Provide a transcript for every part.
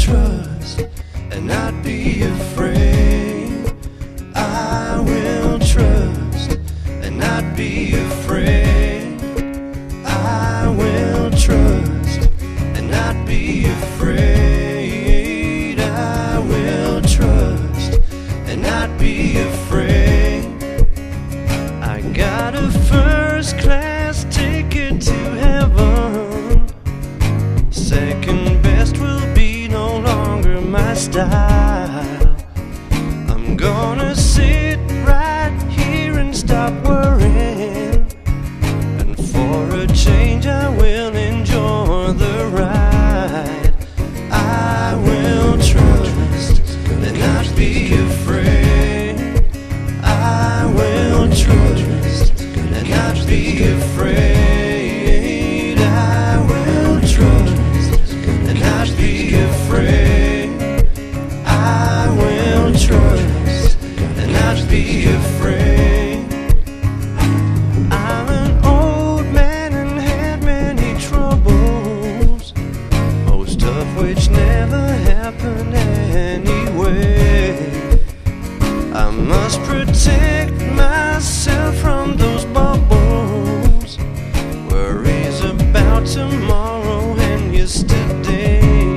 trust and not be afraid. I will trust and not be afraid. I will trust and not be afraid. I will trust and not be afraid. I got a first class ticket to heaven. Second best will be no longer my style. I'm gonna sit right here and stop worrying, and for a change I will enjoy the ride. I will trust and not be afraid. I will trust and not be afraid. I will trust and not be afraid. I will trust and not be afraid. I'm an old man and had many troubles, most of which never happened anyway. I must protect myself from those bubbles, worries about tomorrow and yesterday.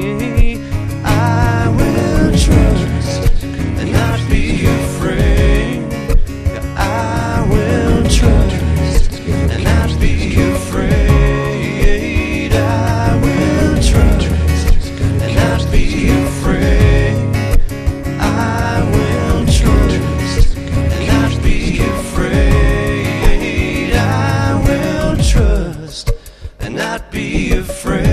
I will trust and not be afraid. I will trust and not be afraid. I will trust and not be afraid. I will trust and not be afraid. I will trust and not be afraid.